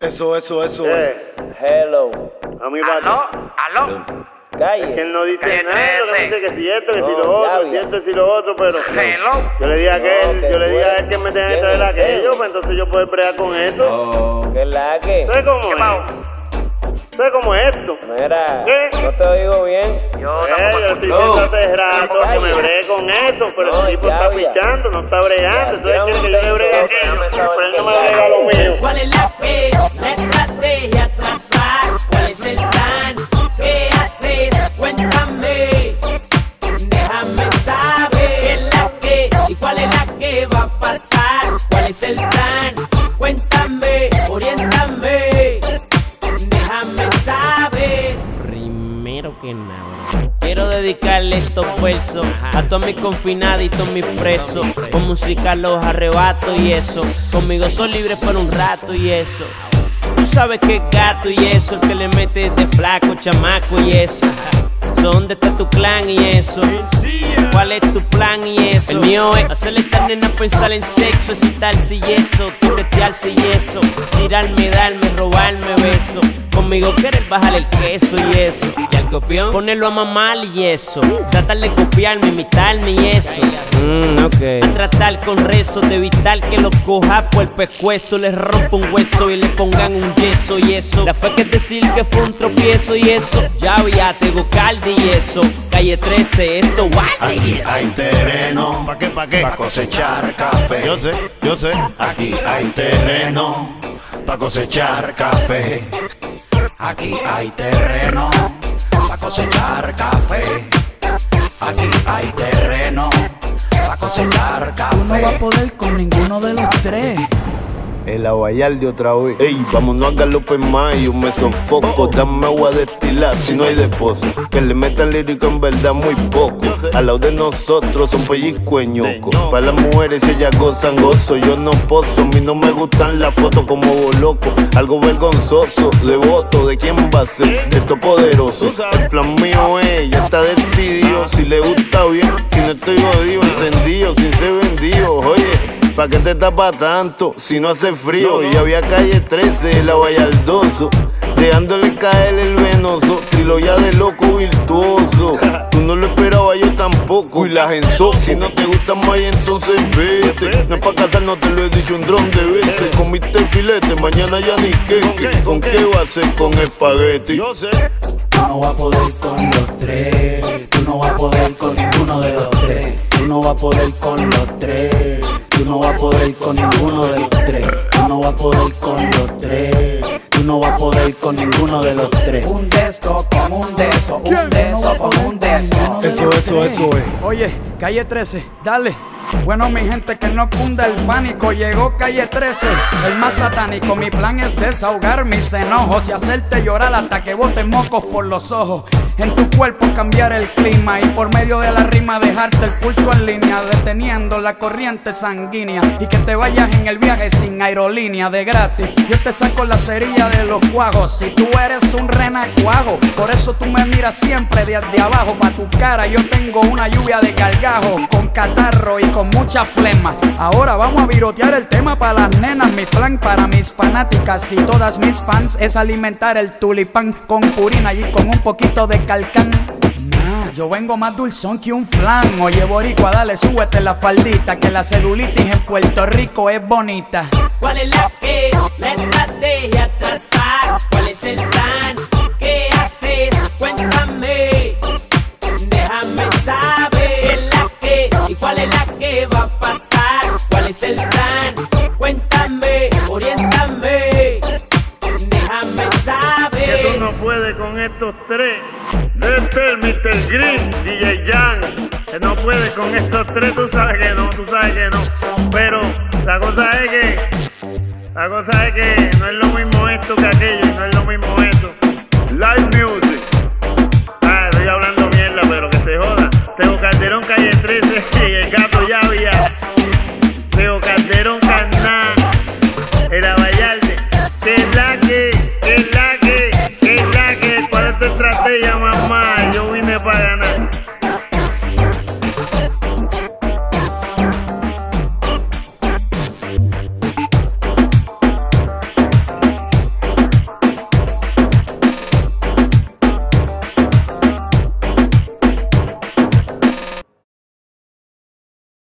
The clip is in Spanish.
Eso. Hello. A mi padre. ¿Aló? Calle. Que él no dice Calle nada, no 13. dice que si esto, que No, si lo otro, ya, que si esto, que si lo otro, pero Hello. yo le dije a aquel, No, yo le dije a él que bueno. me tenga que ¿Quién traer es aquello, él? pues entonces yo puedo bregar con eso. ¿Qué es la que? ¿Sabes cómo ¿Qué es? pasó? ¿Sabes cómo es esto? Mira, ¿Qué? no te oigo bien. Yo Yo tampoco estoy escucho. diciendo hace rato que Calle. me bregue con eso, pero No, el tipo ya, está ya. pichando, no está bregando, entonces tira quiere un que yo le bregue texto, aquello, déjame saber pero él no me qué brega lo mío. ¿Cuál es la estrategia trazar? ¿Cuál es el plan? ¿Qué haces? Cuéntame. Déjame saber qué es la que y cuál es la que va a pasar. ¿Cuál es el plan? Cuéntame, oriéntame. Déjame saber. Primero que nada, quiero dedicarle estos versos a todos mis confinaditos, mis presos. Con música los arrebato y eso. Conmigo son libres por un rato y eso. Tú sabes que es gato y eso, el que le mete de flaco, chamaco y eso. ¿Dónde está tu clan y eso? ¿Cuál es tu plan y eso? El mío es hacerle a esta nena pensar en sexo, excitarse y eso, toquetearse y eso, tirarme, darme, robarme besos. Conmigo querer bajar el queso y eso. Y al copión ponerlo a mamar y eso. Tratar de copiarme, imitarme y eso. A tratar con rezo de evitar que lo coja por el pescuezo. Les rompo un hueso y le pongan un yeso y eso. La fe que es decir que fue un tropiezo y eso. Ya tengo calde y eso. Calle 13, esto guarde y Aquí eso. hay terreno. ¿Pa' qué? ¿Pa' qué? Pa' cosechar café. Yo sé. Aquí hay terreno. Pa' cosechar café. Aquí hay terreno. Pa' cosechar café. Aquí hay terreno. Pa' cosechar Tú no vas a café. poder con ninguno de los tres. El aguayal de otra vez. Ey, vámonos a galope más, yo me sofoco. Dame agua destilar si no hay depósito. Que le metan lírico en verdad muy poco. Al lado de nosotros son pellizcueñocos. Para las mujeres ellas gozan gozo, yo no pozo. A mí no me gustan las fotos como loco. Algo vergonzoso, devoto, ¿de quién va a ser? Esto poderoso. El plan mío es, ya está decidido. Si le gusta bien, si no estoy jodido, encendido, sin ser vendido. Oye, ¿pa' qué te tapa tanto si no hace frío? Y había calle 13, el aguayaldoso, dejándole caer el venoso, triloya de loco virtuoso. Tú no lo esperabas, yo tampoco. Y las enso, si no te gusta más, entonces vete. No es pa' casar, no te lo he dicho un dron de veces. Comiste filete, mañana ya ni queque. ¿Con qué va a ser? Con espagueti. Yo sé. Tú no vas a poder con los tres. Tú no vas a poder con ninguno de los tres. Tú no vas a poder con los tres. Tú no vas a poder con ninguno de los tres. Tú no vas a poder con los tres. Tú no vas a poder con ninguno de los tres. Un desco con un deso, un deso con un desco. Eso es. Oye, calle 13, dale. Bueno, mi gente, que no cunda el pánico. Llegó calle 13, el más satánico. Mi plan es desahogar mis enojos y hacerte llorar hasta que botes mocos por los ojos. En tu cuerpo cambiar el clima y por medio de la rima dejarte el pulso en línea, deteniendo la corriente sanguínea y que te vayas en el viaje sin aerolínea de gratis. Yo te saco la cerilla de los cuajos si tú eres un renacuajo. Por eso tú me miras siempre desde abajo. Pa' tu cara yo tengo una lluvia de gargajos, con catarro y con mucha flema. Ahora vamos a virotear el tema para las nenas. Mi plan para mis fanáticas y todas mis fans es alimentar el tulipán con purina y con un poquito de calcán. Nah, yo vengo más dulzón que un flan. Oye, boricua, dale, súbete la faldita, que la celulitis en Puerto Rico es bonita. ¿Cuál es la estrategia trazar? ¿Cuál es el plan? ¿Qué haces? Cuéntame. Déjame saber qué es la que y cuál es la que va a pasar. ¿Cuál es el plan? Cuéntame, oriéntame. Déjame Que tú saber. no puedes con estos tres. Este el Mr. Green, DJ Jan. Que no puedes con estos tres, tú sabes que no. Pero la cosa es que no es lo mismo esto que aquello, no es lo mismo esto. Live music. Estoy hablando mierda, pero que se joda. Tengo Calderón, calle 13 y el gato ya había.